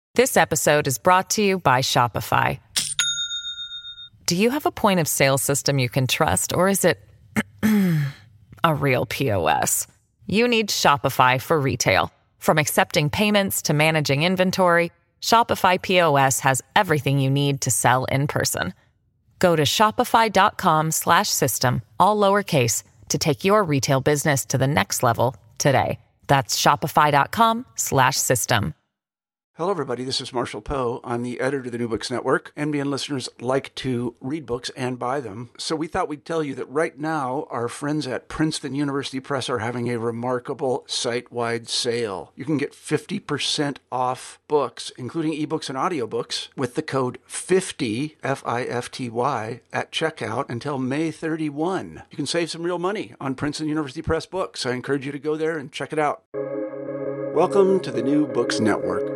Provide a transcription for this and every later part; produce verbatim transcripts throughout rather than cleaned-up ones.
This episode is brought to you by Shopify. Do you have a point of sale system you can trust, or is it a real P O S? You need Shopify for retail. From accepting payments to managing inventory, Shopify P O S has everything you need to sell in person. Go to shopify.com slash system, all lowercase, to take your retail business to the next level today. That's shopify.com slash system. Hello, everybody. This is Marshall Poe. I'm the editor of the New Books Network. N B N listeners like to read books and buy them. So we thought we'd tell you that right now, our friends at Princeton University Press are having a remarkable site-wide sale. You can get fifty percent off books, including ebooks and audiobooks, with the code fifty, F I F T Y, at checkout until May thirty-first. You can save some real money on Princeton University Press books. I encourage you to go there and check it out. Welcome to the New Books Network.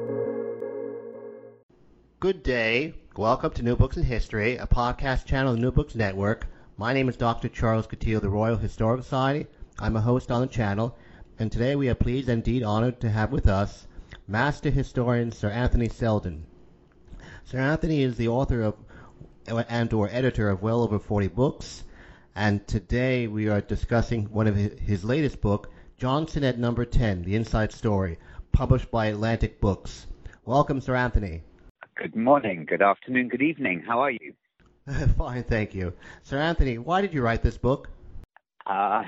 Good day. Welcome to New Books in History, a podcast channel of the New Books Network. My name is Doctor Charles Coutinho of the Royal Historical Society. I'm a host on the channel, and today we are pleased and indeed honored to have with us Master Historian Sir Anthony Selden. Sir Anthony is the author of and or editor of well over forty books, and today we are discussing one of his latest book, Johnson at Number ten, The Inside Story, published by Atlantic Books. Welcome, Sir Anthony. Good morning, good afternoon, good evening. How are you? Fine, thank you. Sir Anthony, why did you write this book? Uh,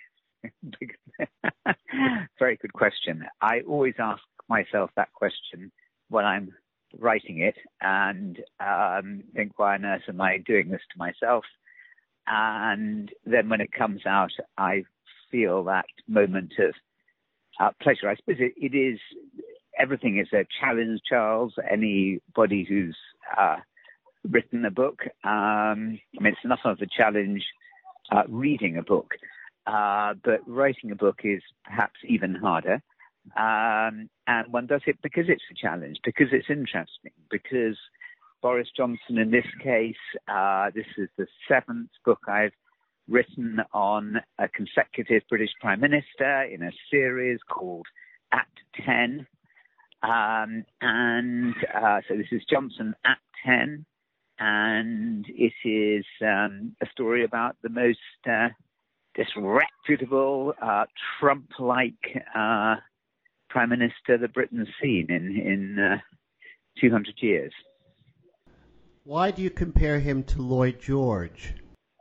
very good question. I always ask myself that question when I'm writing it and um, think, why on earth am I doing this to myself? And then when it comes out, I feel that moment of uh, pleasure. I suppose it, it is... Everything is a challenge, Charles. Anybody who's uh, written a book, um, I mean, it's enough of a challenge uh, reading a book, uh, but writing a book is perhaps even harder. Um, and one does it because it's a challenge, because it's interesting, because Boris Johnson, in this case, uh, this is the seventh book I've written on a consecutive British Prime Minister in a series called At ten. Um, and uh, so this is Johnson at ten, and it is um, a story about the most uh, disreputable, uh, Trump-like uh, Prime Minister that Britain's seen in, in uh, two hundred years. Why do you compare him to Lloyd George?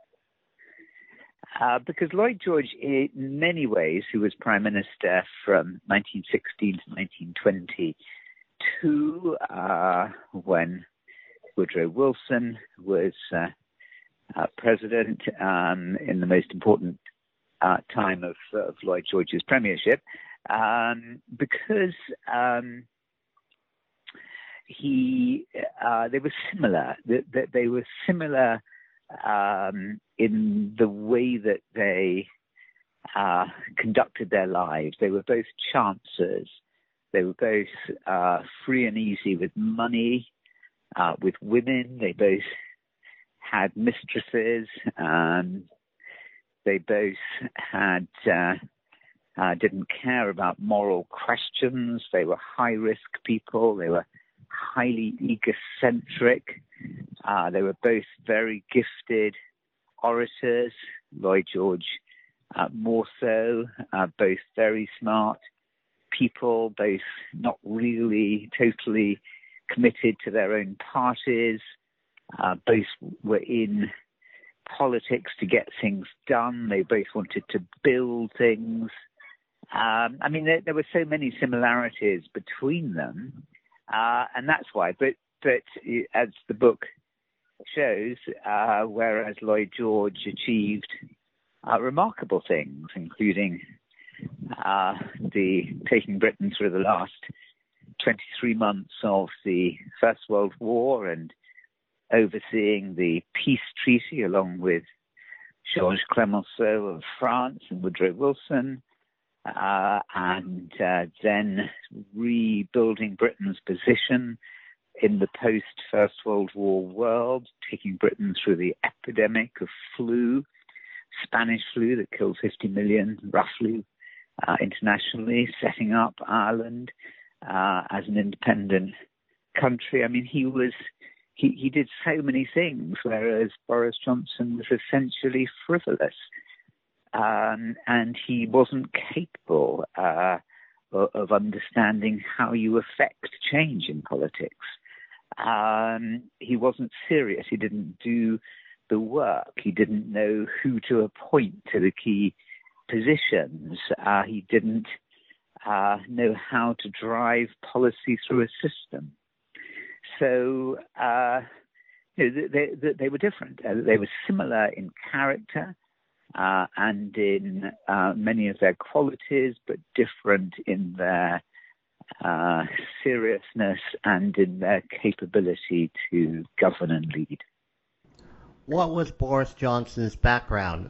Uh, because Lloyd George, in many ways, who was Prime Minister from nineteen sixteen to nineteen twenty-two, uh, when Woodrow Wilson was uh, uh, president um, in the most important uh, time of, of Lloyd George's premiership, um, because um, he, uh, they were similar. They, they were similar. Um, in the way that they uh, conducted their lives. They were both chancers. They were both uh, free and easy with money, uh, with women. They both had mistresses. Um, they both had uh, uh, didn't care about moral questions. They were high-risk people. They were highly egocentric. Uh, they were both very gifted orators, Lloyd George uh, more so, uh, both very smart people, both not really totally committed to their own parties, uh, both were in politics to get things done. They both wanted to build things. Um, I mean, there, there were so many similarities between them, uh, and that's why. But, but as the book shows, uh, whereas Lloyd George achieved uh, remarkable things, including uh, the taking Britain through the last twenty-three months of the First World War and overseeing the peace treaty along with Georges Clemenceau of France and Woodrow Wilson, uh, and uh, then rebuilding Britain's position in the post-First World War world, taking Britain through the epidemic of flu, Spanish flu that killed fifty million roughly uh, internationally, setting up Ireland, uh, as an independent country. I mean, he was he, he did so many things, whereas Boris Johnson was essentially frivolous, um, and he wasn't capable uh, of, of understanding how you affect change in politics. Um, he wasn't serious. He didn't do the work. He didn't know who to appoint to the key positions. Uh, he didn't uh, know how to drive policy through a system. So uh, you know, they, they, they were different. Uh, they were similar in character uh, and in uh, many of their qualities, but different in their uh, seriousness and in their capability to govern and lead. What was Boris Johnson's background?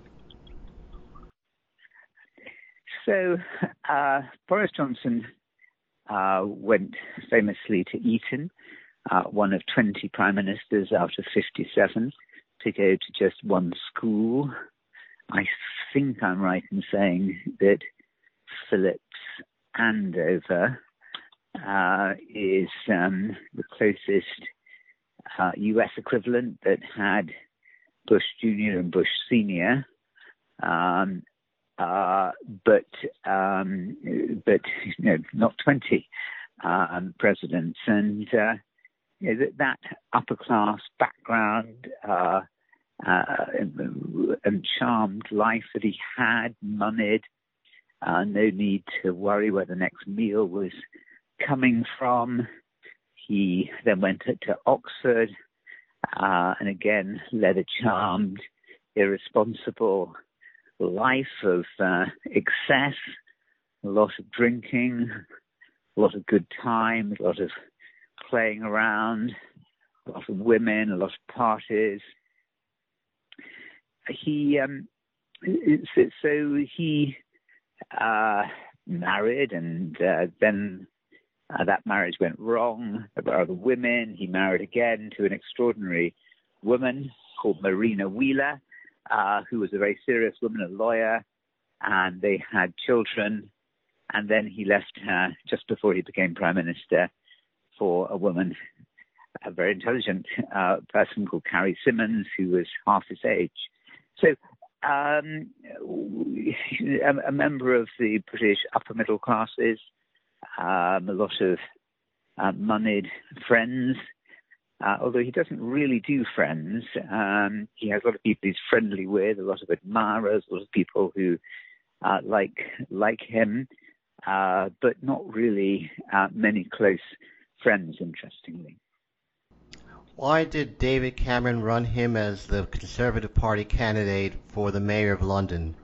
So uh, Boris Johnson uh, went famously to Eton, uh, one of twenty prime ministers out of fifty-seven, to go to just one school. I think I'm right in saying that Phillips Andover uh, is um, the closest uh, U S equivalent that had Bush Junior and Bush Senior, um, uh, but um, but you know, not twenty um, presidents, and uh, you know, that, that upper class background uh, uh, and, and charmed life that he had, moneyed, uh, no need to worry where the next meal was coming from. He then went to Oxford. Uh, and again, led a charmed, irresponsible life of uh, excess, a lot of drinking, a lot of good time, a lot of playing around, a lot of women, a lot of parties. He um, so he uh, married, and uh, then. Uh, that marriage went wrong. There were other women. He married again to an extraordinary woman called Marina Wheeler, uh, who was a very serious woman, a lawyer, and they had children. And then he left her just before he became prime minister for a woman, a very intelligent uh, person called Carrie Symonds, who was half his age. So um, a, a member of the British upper middle classes, Um, a lot of uh, moneyed friends, uh, although he doesn't really do friends. Um, he has a lot of people he's friendly with, a lot of admirers, a lot of people who uh, like like him, uh, but not really uh, many close friends, interestingly. Why did David Cameron run him as the Conservative Party candidate for the Mayor of London?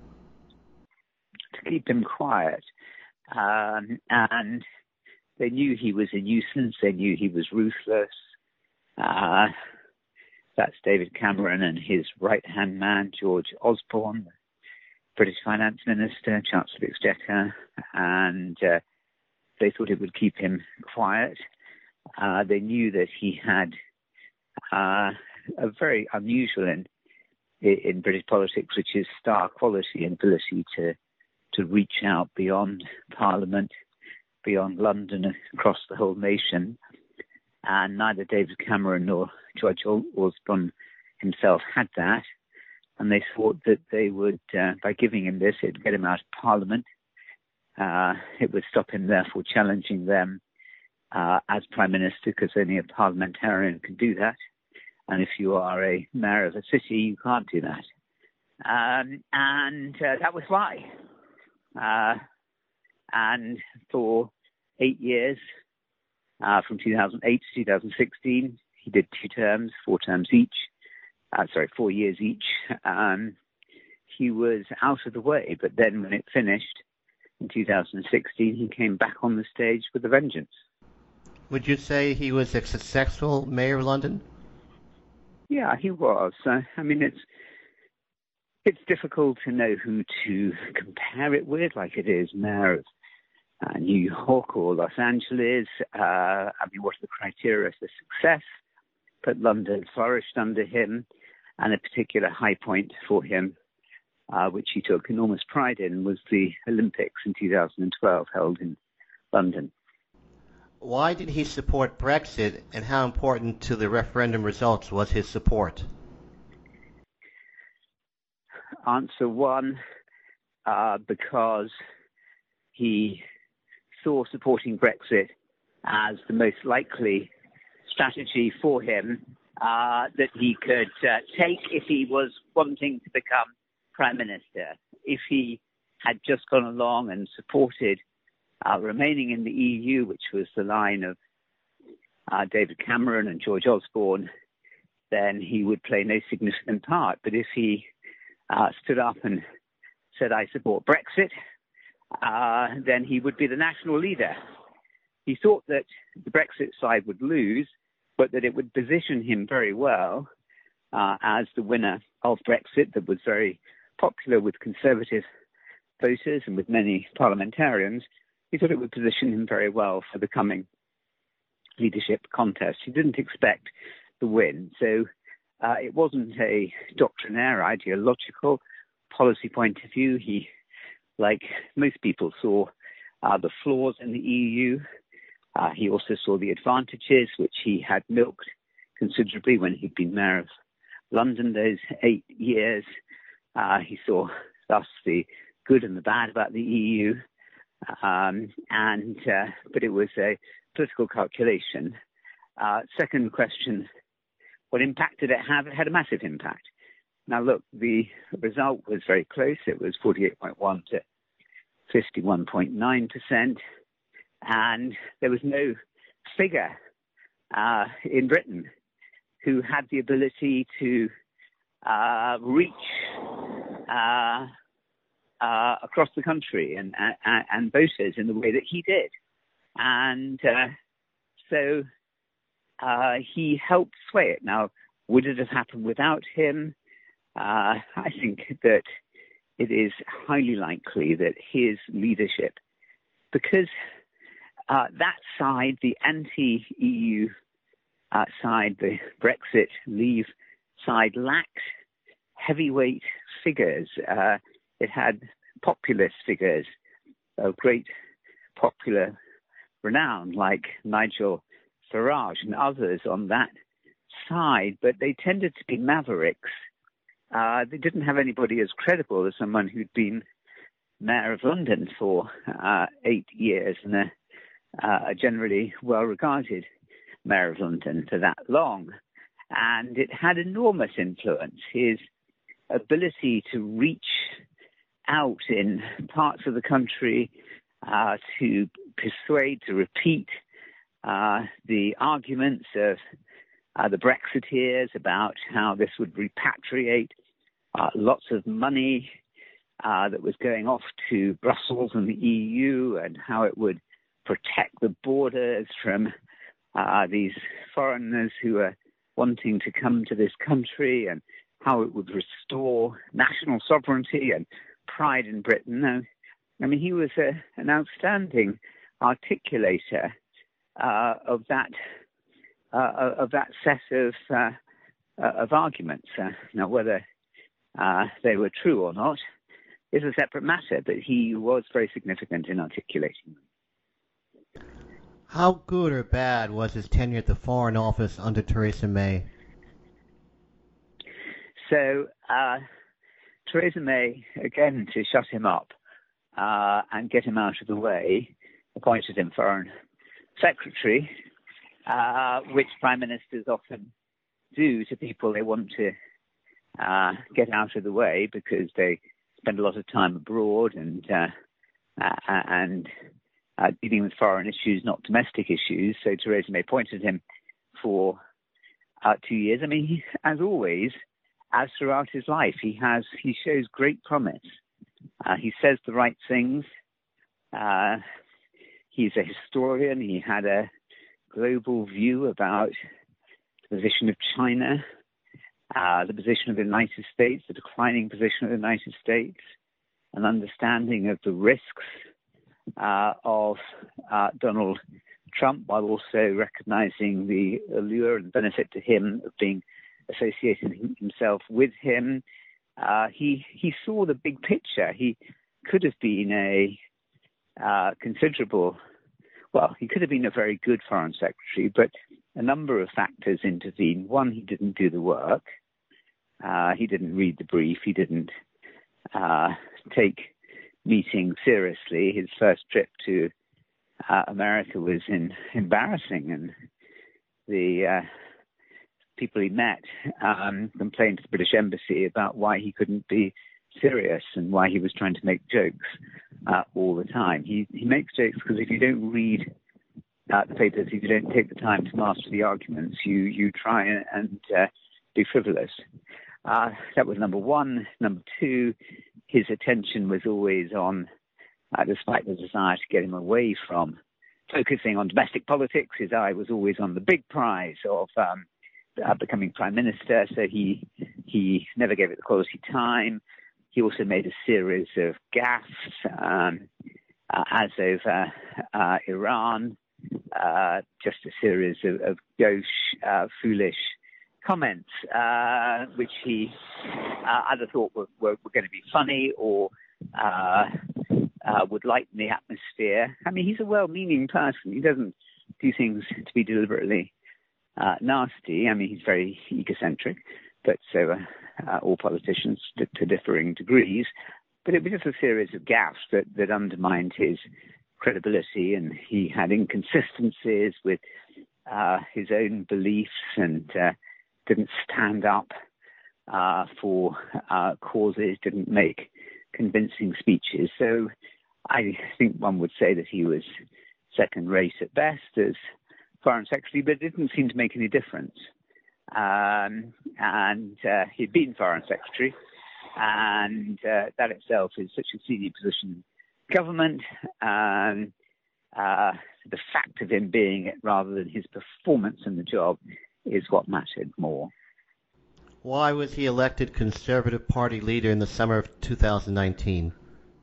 To keep him quiet. Um, and they knew he was a nuisance. They knew he was ruthless. Uh, that's David Cameron and his right-hand man, George Osborne, British Finance Minister, Chancellor of the Exchequer, and uh, they thought it would keep him quiet. Uh, they knew that he had uh, a very unusual in, in British politics, which is star quality and ability to to reach out beyond Parliament, beyond London, across the whole nation. And neither David Cameron nor George Osborne himself had that. And they thought that they would, uh, by giving him this, it would get him out of Parliament. Uh, it would stop him, therefore, challenging them uh, as Prime Minister, because only a parliamentarian can do that. And if you are a mayor of a city, you can't do that. Um, and uh, that was why. Uh, and for eight years, uh, from two thousand eight to two thousand sixteen, he did two terms, four terms each, uh, sorry, four years each. Um, he was out of the way, but then when it finished in two thousand sixteen, he came back on the stage with a vengeance. Would you say he was a successful Mayor of London? Yeah, he was. Uh, I mean, it's It's difficult to know who to compare it with, like it is Mayor of uh, New York or Los Angeles. Uh, I mean, what are the criteria for success? But London flourished under him, and a particular high point for him, uh, which he took enormous pride in, was the Olympics in two thousand twelve held in London. Why did he support Brexit, and how important to the referendum results was his support? Answer one, uh, because he saw supporting Brexit as the most likely strategy for him uh, that he could uh, take if he was wanting to become Prime Minister. If he had just gone along and supported uh, remaining in the E U, which was the line of uh, David Cameron and George Osborne, then he would play no significant part. But if he uh, stood up and said, I support Brexit, uh, then he would be the national leader. He thought that the Brexit side would lose, but that it would position him very well uh, as the winner of Brexit that was very popular with Conservative voters and with many parliamentarians. He thought it would position him very well for the coming leadership contest. He didn't expect the win. So uh, it wasn't a doctrinaire, ideological policy point of view. He, like most people, saw uh, the flaws in the E U. Uh, he also saw the advantages, which he had milked considerably when he'd been mayor of London those eight years. Uh, he saw thus the good and the bad about the E U. Um, and uh, but it was a political calculation. Uh, second question, what impact did it have? It had a massive impact. Now, look, the result was very close. It was forty-eight point one to fifty-one point nine percent. And there was no figure uh, in Britain who had the ability to uh, reach uh, uh, across the country and, and, and voters in the way that he did. And uh, so uh, he helped sway it. Now, would it have happened without him? Uh, I think that it is highly likely that his leadership, because Uh, that side, the anti-E U uh, side, the Brexit leave side, lacked heavyweight figures. Uh, it had populist figures of great popular renown, like Nigel Farage and others on that side, but they tended to be mavericks. Uh, they didn't have anybody as credible as someone who'd been mayor of London for uh, eight years and a Uh, a generally well-regarded mayor of London for that long. And it had enormous influence. His ability to reach out in parts of the country uh, to persuade, to repeat uh, the arguments of uh, the Brexiteers about how this would repatriate uh, lots of money uh, that was going off to Brussels and the E U, and how it would protect the borders from uh, these foreigners who are wanting to come to this country, and how it would restore national sovereignty and pride in Britain. Now, I mean, he was a, an outstanding articulator uh, of that uh, of that set of uh, uh, of arguments. Uh, now, whether uh, they were true or not is a separate matter, but he was very significant in articulating them. How good or bad was his tenure at the Foreign Office under Theresa May? So uh, Theresa May, again, to shut him up uh, and get him out of the way, appointed him Foreign Secretary, uh, which Prime Ministers often do to people they want to uh, get out of the way because they spend a lot of time abroad and uh, uh, and Uh, dealing with foreign issues, not domestic issues. So Theresa May appointed him for uh, two years. I mean, he, as always, as throughout his life, he has he shows great promise. Uh, he says the right things. Uh, he's a historian. He had a global view about the position of China, uh, the position of the United States, the declining position of the United States, an understanding of the risks Uh, of uh, Donald Trump, while also recognizing the allure and benefit to him of being associated himself with him. Uh, he he saw the big picture. He could have been a uh, considerable well, he could have been a very good foreign secretary, but a number of factors intervened. One, he didn't do the work. Uh, he didn't read the brief. He didn't uh, take meetings seriously. His first trip to uh, America was in, embarrassing, and the uh, people he met um, complained to the British Embassy about why he couldn't be serious and why he was trying to make jokes uh, all the time. He, he makes jokes because if you don't read uh, the papers, if you don't take the time to master the arguments, you, you try and, and uh, be frivolous. Uh, that was number one. Number two, his attention was always on, uh, despite the desire to get him away from focusing on domestic politics, his eye was always on the big prize of um, uh, becoming prime minister. So he he never gave it the quality time. He also made a series of gaffes, um, uh, as over uh, Iran, uh, just a series of, of gauche, uh, foolish comments, uh, which he uh, either thought were, were, were going to be funny or uh, uh, would lighten the atmosphere. I mean, he's a well-meaning person. He doesn't do things to be deliberately uh, nasty. I mean, he's very egocentric, but so are uh, all politicians to, to differing degrees. But it was just a series of gaffes that, that undermined his credibility, and he had inconsistencies with uh, his own beliefs and uh, didn't stand up uh, for uh, causes, didn't make convincing speeches. So I think one would say that he was second rate at best as foreign secretary, but it didn't seem to make any difference. Um, and uh, he'd been foreign secretary, and uh, that itself is such a senior position in government. Um, uh, the fact of him being it rather than his performance in the job is what mattered more. Why was he elected Conservative Party leader in the summer of two thousand nineteen?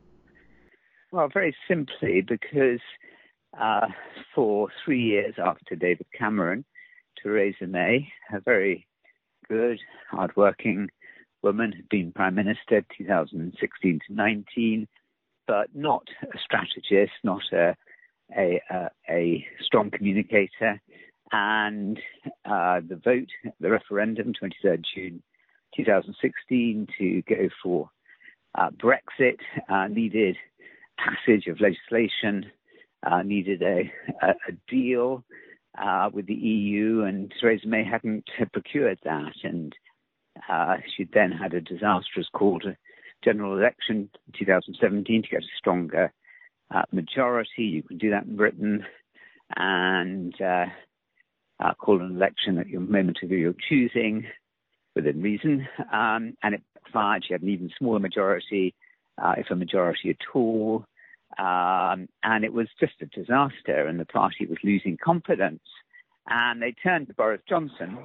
Well, very simply because uh, for three years after David Cameron, Theresa May, a very good, hard-working woman, had been Prime Minister two thousand sixteen to nineteen, but not a strategist, not a, a, a, a strong communicator. And uh, the vote, the referendum, twenty-third of June two thousand sixteen, to go for uh, Brexit, uh, needed passage of legislation, uh, needed a, a, a deal uh, with the E U, and Theresa May hadn't procured that. And uh, she'd then had a disastrous call to general election in two thousand seventeen to get a stronger uh, majority. You can do that in Britain. And uh, Uh, call an election at your moment of your choosing, within reason, um, and it backfired. She had an even smaller majority, uh, if a majority at all, um, and it was just a disaster, and the party was losing confidence. And they turned to Boris Johnson,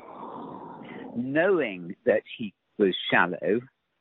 knowing that he was shallow,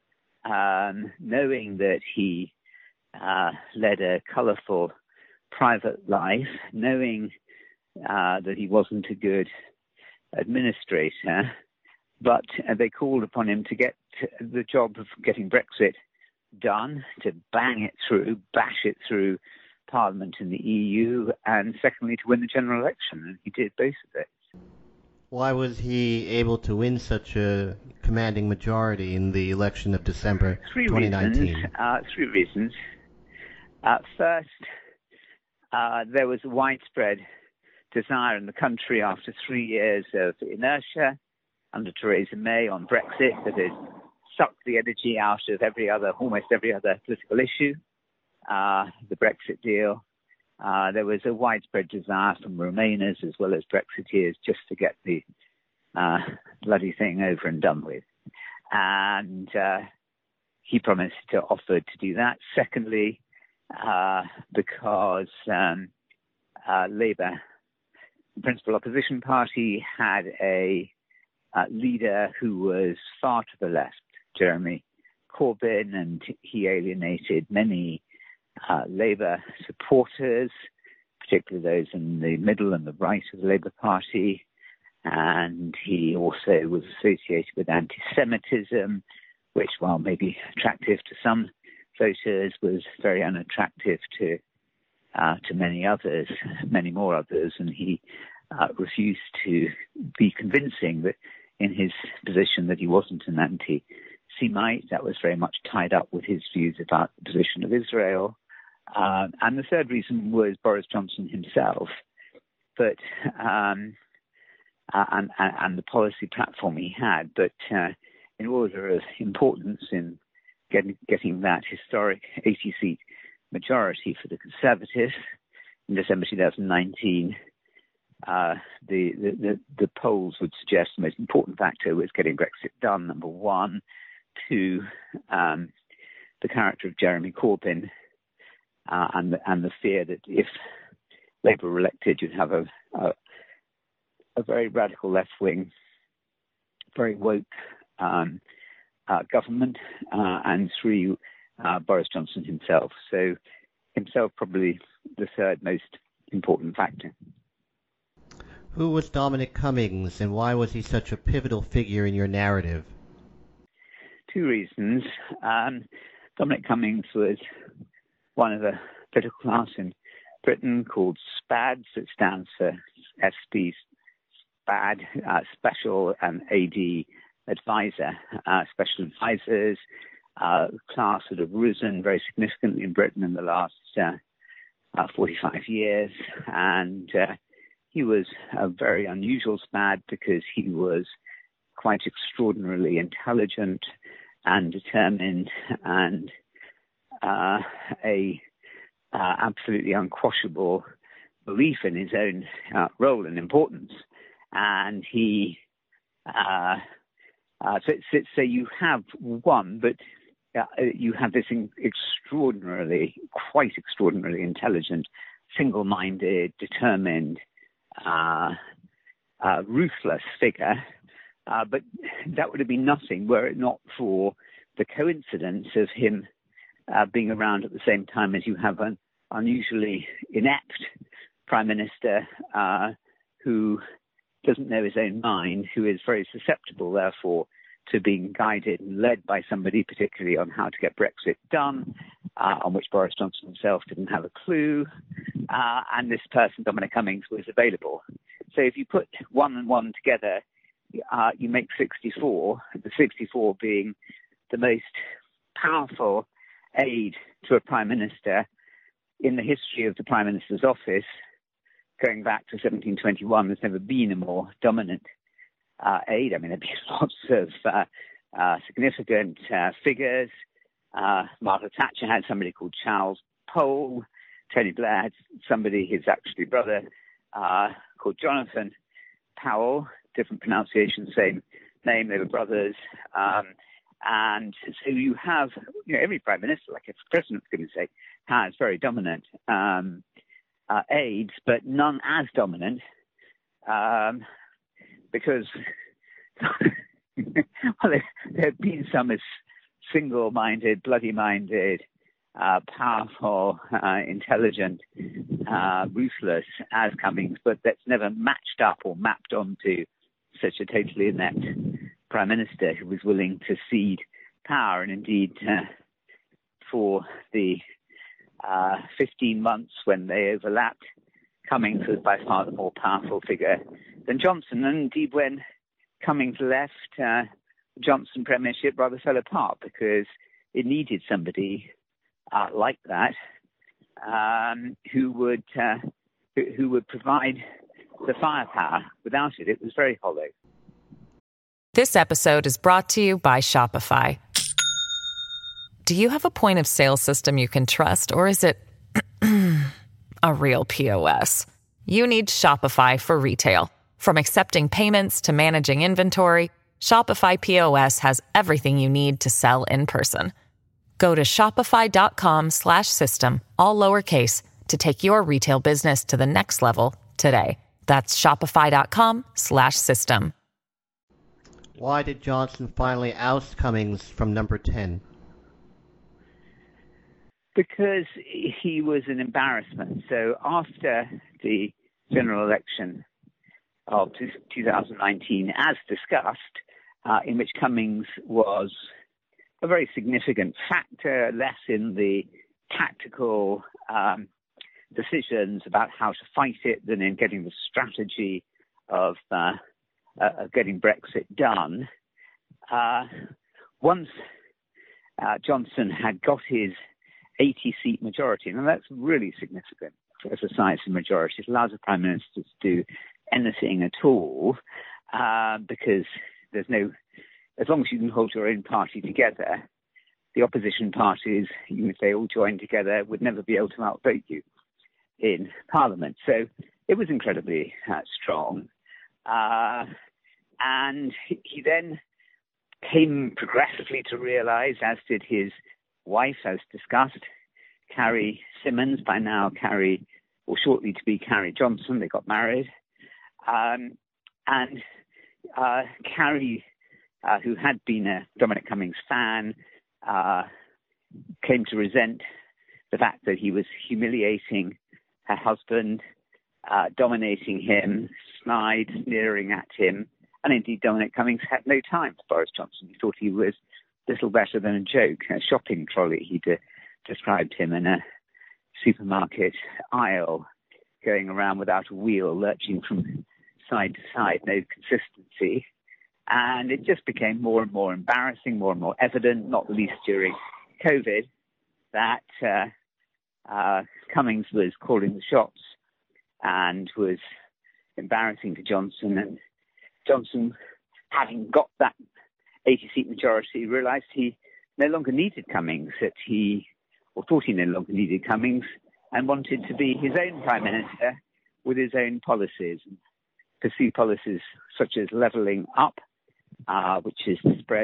um, knowing that he uh, led a colourful private life, knowing Uh, that he wasn't a good administrator, but uh, they called upon him to get the job of getting Brexit done, to bang it through, bash it through Parliament and the E U, and secondly, to win the general election, and he did both of it. Why was he able to win such a commanding majority in the election of December three twenty nineteen? Reasons, uh, three reasons. Uh, first, uh, there was a widespread desire in the country after three years of inertia under Theresa May on Brexit that had sucked the energy out of every other, almost every other political issue, uh, the Brexit deal. Uh, there was a widespread desire from Remainers as well as Brexiteers just to get the uh, bloody thing over and done with. And uh, he promised to offer to do that. Secondly, uh, because um, uh, Labour, the principal opposition party, had a uh, leader who was far to the left, Jeremy Corbyn, and he alienated many uh, Labour supporters, particularly those in the middle and the right of the Labour Party. And he also was associated with anti-Semitism, which, while maybe attractive to some voters, was very unattractive to uh, to many others, many more others, and he uh, refused to be convincing that in his position that he wasn't an anti-Semite. That was very much tied up with his views about the position of Israel. Uh, and the third reason was Boris Johnson himself, but um, uh, and, and the policy platform he had. But uh, in order of importance in getting, getting that historic eighty-seat majority for the Conservatives in December two thousand nineteen, uh, the, the, the, the polls would suggest the most important factor was getting Brexit done, number one. Two, um, the character of Jeremy Corbyn, uh, and, the, and the fear that if Labour were elected, you'd have a, a, a very radical left-wing, very woke um, uh, government, uh, and three, uh, Boris Johnson himself. So himself probably the third most important factor. Who was Dominic Cummings, and why was he such a pivotal figure in your narrative? Two reasons. Um, Dominic Cummings was one of the political class in Britain called SPADS. It stands for S P SPAD, uh, Special and A D Advisor. Uh, special advisors, uh, class that have risen very significantly in Britain in the last uh, uh, forty-five years. And uh, he was a very unusual SPAD because he was quite extraordinarily intelligent and determined, and uh, a uh, absolutely unquashable belief in his own uh, role and importance. And he, uh, uh, so, so, so you have one, but uh, you have this in- extraordinarily, quite extraordinarily intelligent, single-minded, determined, uh, uh, ruthless figure. Uh, but that would have been nothing were it not for the coincidence of him uh, being around at the same time as you have an unusually inept prime minister uh, who doesn't know his own mind, who is very susceptible, therefore, to being guided and led by somebody, particularly on how to get Brexit done, uh, on which Boris Johnson himself didn't have a clue. Uh, and this person, Dominic Cummings, was available. So if you put one and one together, Uh, you make sixty-four, the sixty-four being the most powerful aid to a prime minister in the history of the prime minister's office, going back to seventeen twenty-one. There's never been a more dominant uh, aid. I mean, there've been lots of uh, uh, significant uh, figures. Uh, Margaret Thatcher had somebody called Charles Pole. Tony Blair had somebody, his actually brother, uh, called Jonathan Powell. Different pronunciation, same name, they were brothers. Um, and so you have, you know, every prime minister, like if the president's going to say, has very dominant um, uh, aides, but none as dominant um, because well, there, there have been some as single-minded, bloody-minded, uh, powerful, uh, intelligent, uh, ruthless as Cummings, but that's never matched up or mapped onto such a totally inept prime minister who was willing to cede power. And indeed, uh, for the uh, fifteen months when they overlapped, Cummings was by far the more powerful figure than Johnson. And indeed, when Cummings left, uh, Johnson premiership rather fell apart because it needed somebody uh, like that um, who would uh, who, who would provide the firepower. Without it, it was very hollow. This episode is brought to you by Shopify. Do you have a point of sale system you can trust, or is it a real P O S? You need Shopify for retail. From accepting payments to managing inventory, Shopify P O S has everything you need to sell in person. Go to shopify.com slash system, all lowercase, to take your retail business to the next level today. That's shopify.com slash system. Why did Johnson finally oust Cummings from number ten? Because he was an embarrassment. So after the general election of two thousand nineteen, as discussed, uh, in which Cummings was a very significant factor, less in the tactical um, decisions about how to fight it than in getting the strategy of, uh, uh, of getting Brexit done. Uh, once uh, Johnson had got his eighty-seat majority, and that's really significant as a size of majority. It allows a prime minister to do anything at all, uh, because there's no, as long as you can hold your own party together, the opposition parties, even if they all joined together, would never be able to outvote you in Parliament. So it was incredibly uh, strong. Uh, and he then came progressively to realize, as did his wife, as discussed, Carrie Symonds, by now Carrie, or shortly to be Carrie Johnson. They got married. Um, and uh, Carrie, uh, who had been a Dominic Cummings fan, uh, came to resent the fact that he was humiliating her husband, uh, dominating him, snide, sneering at him. And indeed, Dominic Cummings had no time for Boris Johnson. He thought he was little better than a joke, a shopping trolley. He de- described him in a supermarket aisle, going around without a wheel, lurching from side to side, no consistency. And it just became more and more embarrassing, more and more evident, not the least during COVID, that uh, uh, Cummings was calling the shots and was embarrassing to Johnson. And Johnson, having got that eighty-seat majority, realized he no longer needed Cummings, that he, or thought he no longer needed Cummings, and wanted to be his own prime minister with his own policies, and pursue policies such as levelling up, uh, which is to spread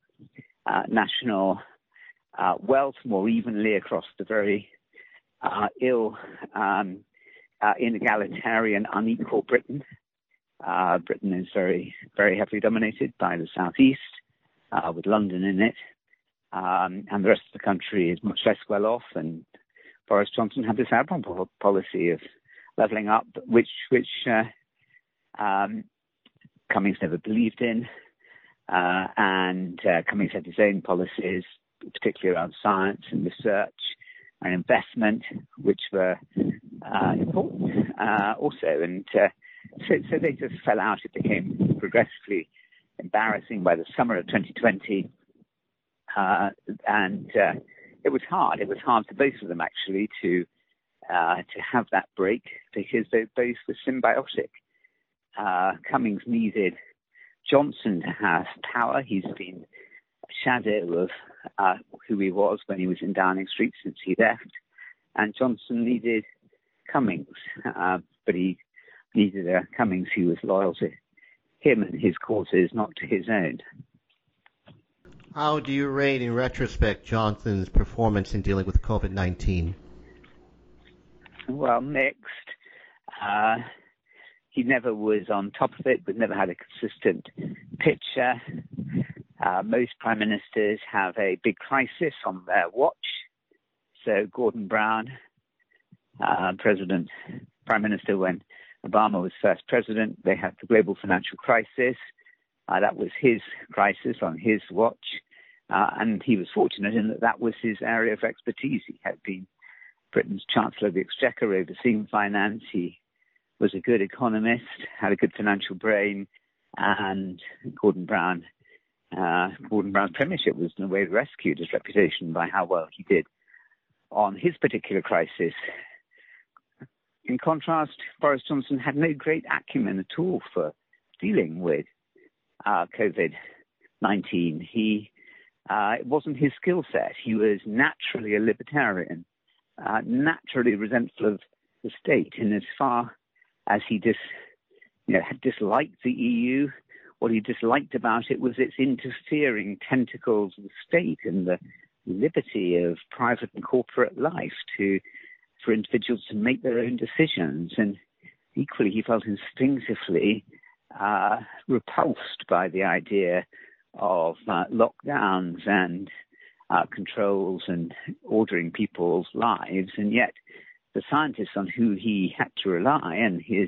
uh, national uh, wealth more evenly across the very uh, ill, um, uh, inegalitarian, unequal Britain. Uh, Britain is very, very heavily dominated by the southeast, uh, with London in it, um, and the rest of the country is much less well off. And Boris Johnson had this admirable policy of levelling up, which which uh, um, Cummings never believed in, uh, and uh, Cummings had his own policies, particularly around science and research and investment, which were uh, important uh, also. And uh, so, so they just fell out. It became progressively embarrassing by the summer of twenty twenty. Uh, and uh, it was hard. It was hard for both of them, actually, to uh, to have that break, because they both were symbiotic. Uh, Cummings needed Johnson to have power. He's been a shadow of uh, who he was when he was in Downing Street since he left. And Johnson needed Cummings, uh, but he needed a Cummings who was loyal to him and his causes, not to his own. How do you rate, in retrospect, Johnson's performance in dealing with COVID nineteen? Well, mixed. Uh, he never was on top of it, but never had a consistent picture. Uh, most prime ministers have a big crisis on their watch. So Gordon Brown, uh, president, prime minister when Obama was first president, they had the global financial crisis. Uh, that was his crisis on his watch. Uh, and he was fortunate in that that was his area of expertise. He had been Britain's Chancellor of the Exchequer, overseeing finance. He was a good economist, had a good financial brain, and Gordon Brown, uh, Gordon Brown's premiership was in a way rescued his reputation by how well he did on his particular crisis. In contrast, Boris Johnson had no great acumen at all for dealing with uh, COVID nineteen. He, uh, it wasn't his skill set. He was naturally a libertarian, uh, naturally resentful of the state. And as far as he dis, you know, had disliked the E U, what he disliked about it was its interfering tentacles of the state and the liberty of private and corporate life to for individuals to make their own decisions. And equally, he felt instinctively uh, repulsed by the idea of uh, lockdowns and uh, controls and ordering people's lives. And yet, the scientists on who he had to rely, and his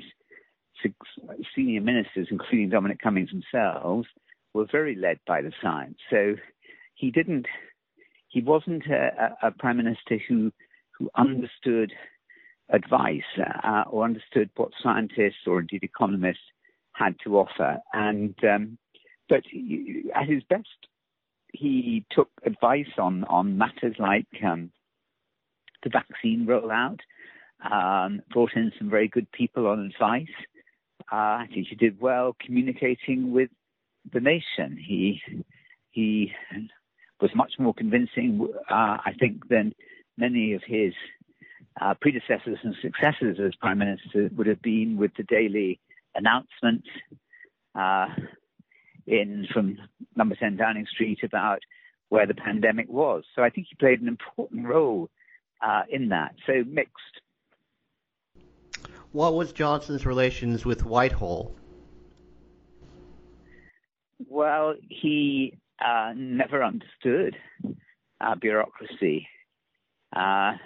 senior ministers, including Dominic Cummings themselves, were very led by the science. So he didn't, he wasn't a, a prime minister who who understood advice uh, or understood what scientists or indeed economists had to offer. And um, but he, at his best, he took advice on on matters like um, the vaccine rollout. Um, brought in some very good people on advice. Uh, I think he did well communicating with the nation. He he was much more convincing, uh, I think, than many of his uh, predecessors and successors as Prime Minister would have been with the daily announcements uh, in from Number ten Downing Street about where the pandemic was. So I think he played an important role uh, in that. So mixed. What was Johnson's relations with Whitehall? Well, he uh, never understood uh, bureaucracy. Uh,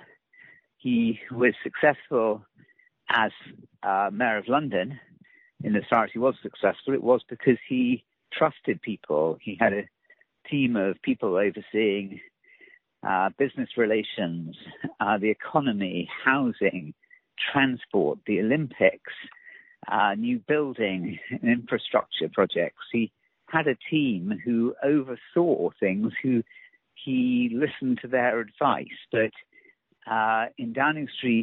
he was successful as uh, Mayor of London. In as far as he was successful, it was because he trusted people. He had a team of people overseeing uh, business relations, uh, the economy, housing, transport, the Olympics, uh, new building and infrastructure projects. He had a team who oversaw things, who he listened to their advice. But uh, in Downing Street,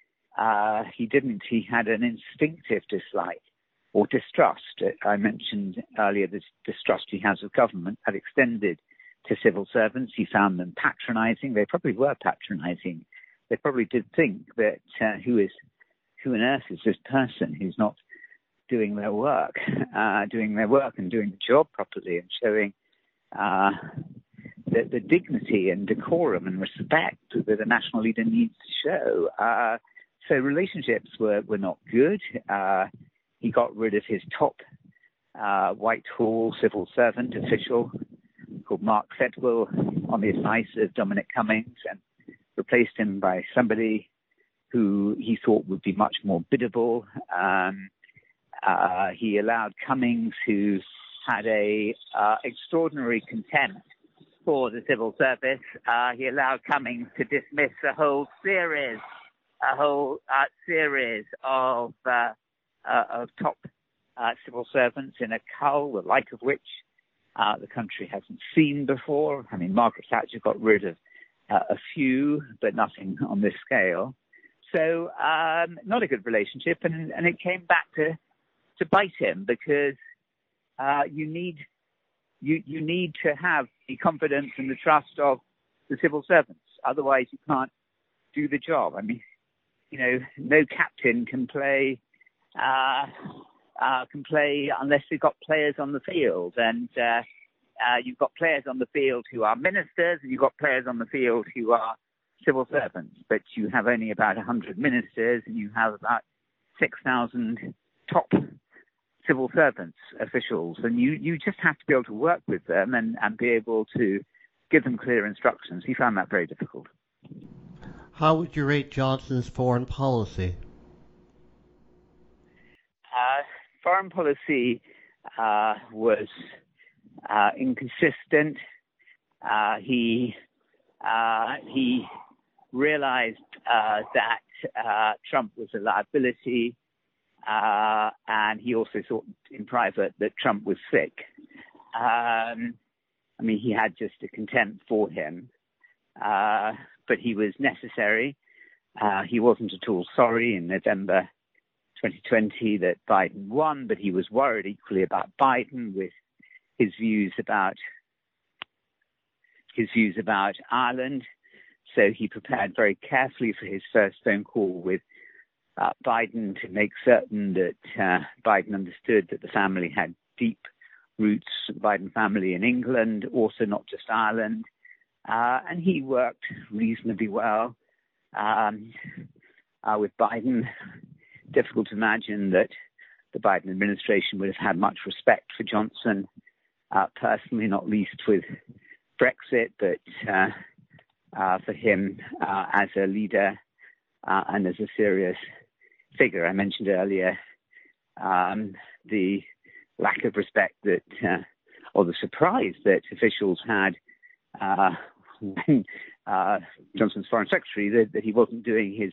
uh, he didn't. He had an instinctive dislike or distrust. I mentioned earlier the distrust he has of government had extended to civil servants. He found them patronizing. They probably were patronizing. They probably did think that uh, who is, who on earth is this person who's not doing their work, uh, doing their work and doing the job properly and showing uh, the, the dignity and decorum and respect that a national leader needs to show. Uh, so relationships were, were not good. Uh, he got rid of his top uh, Whitehall civil servant official called Mark Sedwill on the advice of Dominic Cummings, and replaced him by somebody who he thought would be much more biddable. Um, uh, he allowed Cummings, who had a uh, extraordinary contempt for the civil service, uh, he allowed Cummings to dismiss a whole series, a whole uh, series of uh, uh, of top uh, civil servants in a cull, the like of which uh, the country hasn't seen before. I mean, Margaret Thatcher got rid of Uh, a few, but nothing on this scale. So um, not a good relationship, and, and it came back to, to bite him because uh, you need you you need to have the confidence and the trust of the civil servants. Otherwise, you can't do the job. I mean, you know, no captain can play uh, uh, can play unless they've got players on the field, and uh, Uh, you've got players on the field who are ministers, and you've got players on the field who are civil servants. But you have only about one hundred ministers, and you have about six thousand top civil servants, officials. And you, you just have to be able to work with them and, and be able to give them clear instructions. He found that very difficult. How would you rate Johnson's foreign policy? Uh, foreign policy uh, was uh, inconsistent. Uh, he uh, he realized uh, that uh, Trump was a liability, uh, and he also thought in private that Trump was sick. Um, I mean, he had just a contempt for him, uh, but he was necessary. Uh, he wasn't at all sorry in November twenty twenty that Biden won, but he was worried equally about Biden with his views about his views about Ireland. So he prepared very carefully for his first phone call with uh, Biden to make certain that uh, Biden understood that the family had deep roots, the Biden family in England, also not just Ireland. Uh, and he worked reasonably well um, uh, with Biden. Difficult to imagine that the Biden administration would have had much respect for Johnson, uh, personally, not least with Brexit, but uh, uh, for him uh, as a leader uh, and as a serious figure. I mentioned earlier um, the lack of respect that, uh, or the surprise that officials had uh, when uh, Johnson's foreign secretary, that, that he wasn't doing his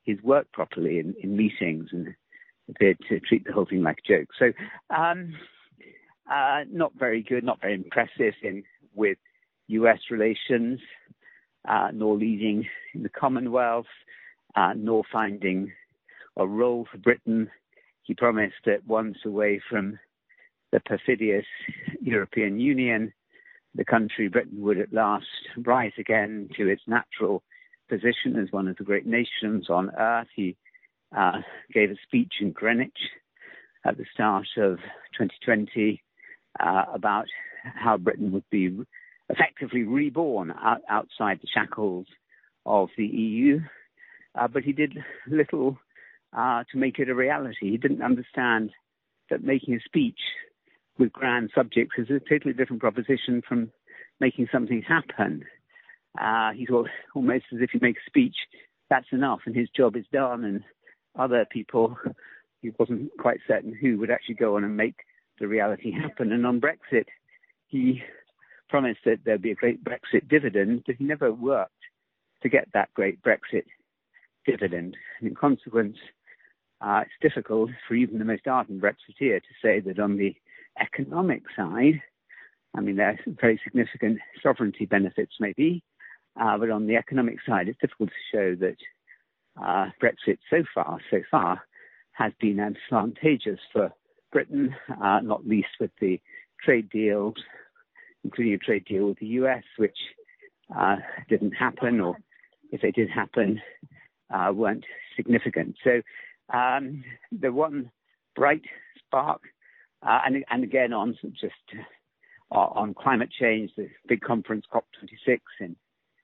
his work properly in, in meetings and appeared to treat the whole thing like a joke. So um, uh, not very good, not very impressive in with U S relations, uh, nor leading in the Commonwealth, uh, nor finding a role for Britain. He promised that once away from the perfidious European Union, the country, Britain, would at last rise again to its natural position as one of the great nations on earth. He uh, gave a speech in Greenwich at the start of twenty twenty uh, about how Britain would be effectively reborn out, outside the shackles of the E U. Uh, but he did little uh, to make it a reality. He didn't understand that making a speech with grand subjects is a totally different proposition from making something happen. Uh, he thought almost as if you make a speech, that's enough, and his job is done, and other people, he wasn't quite certain who would actually go on and make the reality happen. And on Brexit, he promised that there'd be a great Brexit dividend, but he never worked to get that great Brexit dividend. And in consequence, uh, it's difficult for even the most ardent Brexiteer to say that on the economic side, I mean, there are very significant sovereignty benefits maybe, uh, but on the economic side, it's difficult to show that uh, Brexit so far, so far, has been advantageous for Britain, uh, not least with the trade deals, including a trade deal with the U S, which uh, didn't happen, or if they did happen, uh, weren't significant. So um, the one bright spark, uh, and, and again on just uh, on climate change, the big conference COP twenty-six in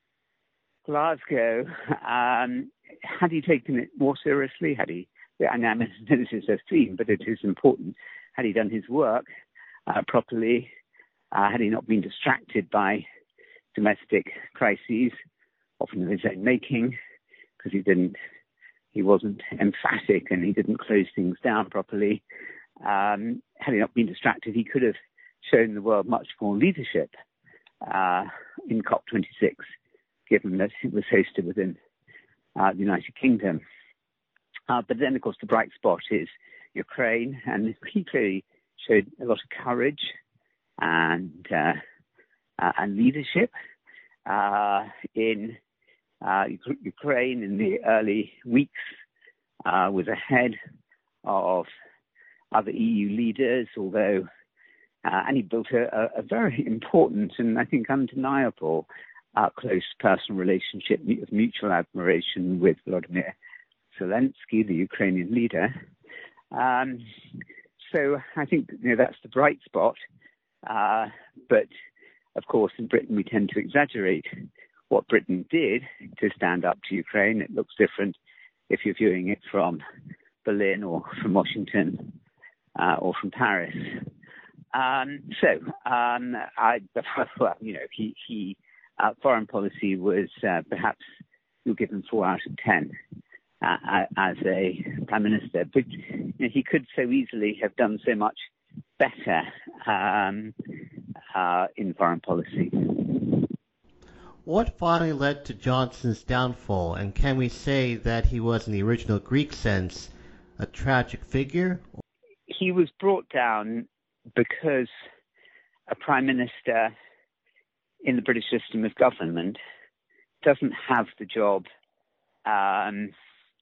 Glasgow, um, had he taken it more seriously, had he, and I mean, this is a theme, but it is important, had he done his work uh, properly, uh, had he not been distracted by domestic crises, often of his own making, because he didn't, he wasn't emphatic and he didn't close things down properly. Um, had he not been distracted, he could have shown the world much more leadership uh, in COP twenty-six, given that it was hosted within uh, the United Kingdom. Uh, but then, of course, the bright spot is Ukraine, and he clearly showed a lot of courage and uh, uh, and leadership uh, in uh, Ukraine in the early weeks. Uh, was ahead of other E U leaders, although, uh, and he built a, a very important and I think undeniable uh, close personal relationship of mutual admiration with Volodymyr Zelensky, the Ukrainian leader. Um, so I think you know that's the bright spot. Uh, but of course, in Britain, we tend to exaggerate what Britain did to stand up to Ukraine. It looks different if you're viewing it from Berlin or from Washington uh, or from Paris. Um, so, um, I, well, you know, he, he uh, foreign policy was uh, perhaps you'll give him four out of ten. Uh, as a prime minister, but you know, he could so easily have done so much better um, uh, in foreign policy. What finally led to Johnson's downfall, and can we say that he was, in the original Greek sense, a tragic figure? He was brought down because a prime minister in the British system of government doesn't have the job um,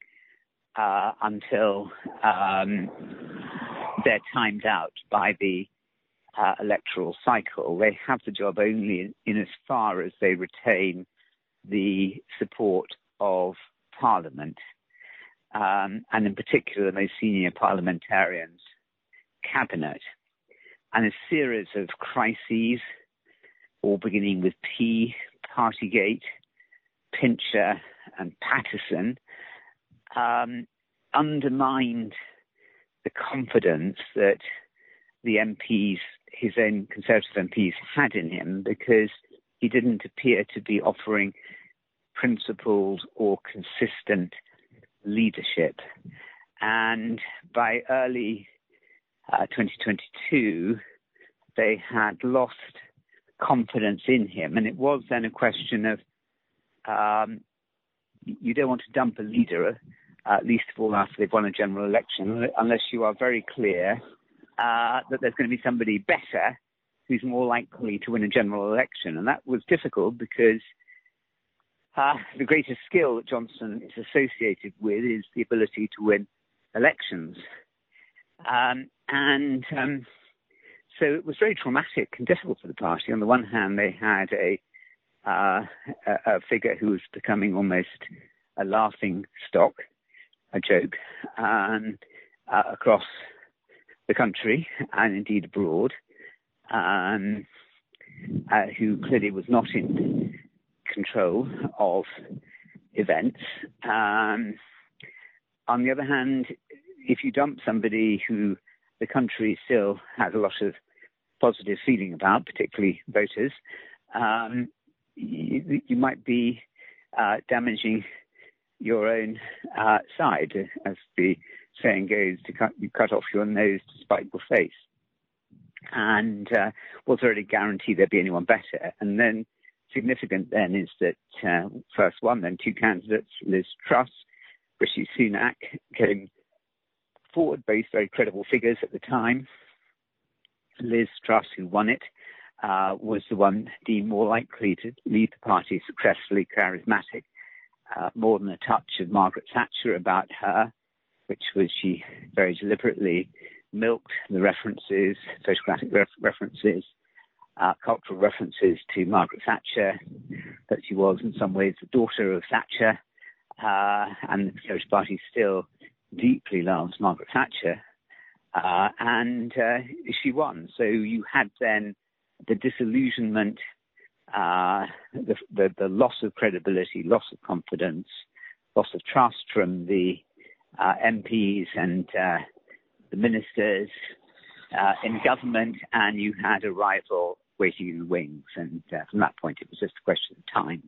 Uh, until um, they're timed out by the uh, electoral cycle. They have the job only in, in as far as they retain the support of Parliament, um, and in particular the most senior parliamentarians' cabinet. And a series of crises, all beginning with P, Partygate, Pincher and Patterson, Um, undermined the confidence that the M Ps, his own Conservative M Ps, had in him, because he didn't appear to be offering principled or consistent leadership. And by early uh, twenty twenty-two, they had lost confidence in him. And it was then a question of, um, you don't want to dump a leader uh, least of all after they've won a general election, unless you are very clear uh, that there's going to be somebody better who's more likely to win a general election. And that was difficult because uh, the greatest skill that Johnson is associated with is the ability to win elections. Um, and um, so it was very traumatic and difficult for the party. On the one hand, they had a, uh, a, a figure who was becoming almost a laughing stock, a joke, um, uh, across the country and indeed abroad, um, uh, who clearly was not in control of events. Um, on the other hand, if you dump somebody who the country still has a lot of positive feeling about, particularly voters, um, you, you might be uh, damaging your own uh, side, as the saying goes, to cut, you cut off your nose to spite your face. And uh, was there any guarantee there'd be anyone better? And then significant then is that uh, first one, then two candidates, Liz Truss, Rishi Sunak, came forward, both very credible figures at the time. Liz Truss, who won it, uh, was the one deemed more likely to lead the party successfully, charismatic, uh, more than a touch of Margaret Thatcher about her, which was she very deliberately milked the references, photographic ref- references, uh, cultural references to Margaret Thatcher, that she was in some ways the daughter of Thatcher, uh, and the Conservative Party still deeply loves Margaret Thatcher, uh, and uh, she won. So you had then the disillusionment, uh, the, the, the loss of credibility, loss of confidence, loss of trust from the uh, M Ps and uh, the ministers uh, in government, and you had a rival waiting in the wings. And uh, from that point, it was just a question of time.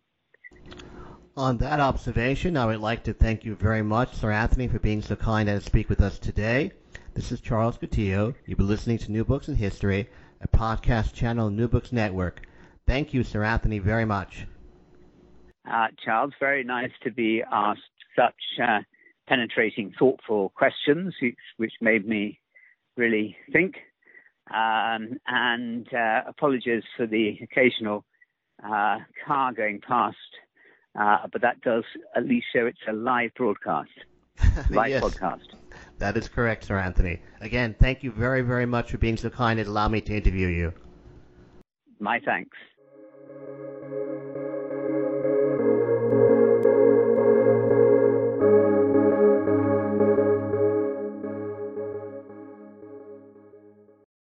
On that observation, I would like to thank you very much, Sir Anthony, for being so kind as to speak with us today. This is Charles Coutinho. You've been listening to New Books in History, a podcast channel on New Books Network. Thank you, Sir Anthony, very much. Uh, Charles, very nice to be asked such uh, penetrating, thoughtful questions, which, which made me really think. Um, and uh, apologies for the occasional uh, car going past. Uh, but that does at least show it's a live broadcast, live yes, podcast. That is correct, Sir Anthony. Again, thank you very, very much for being so kind and allow me to interview you. My thanks.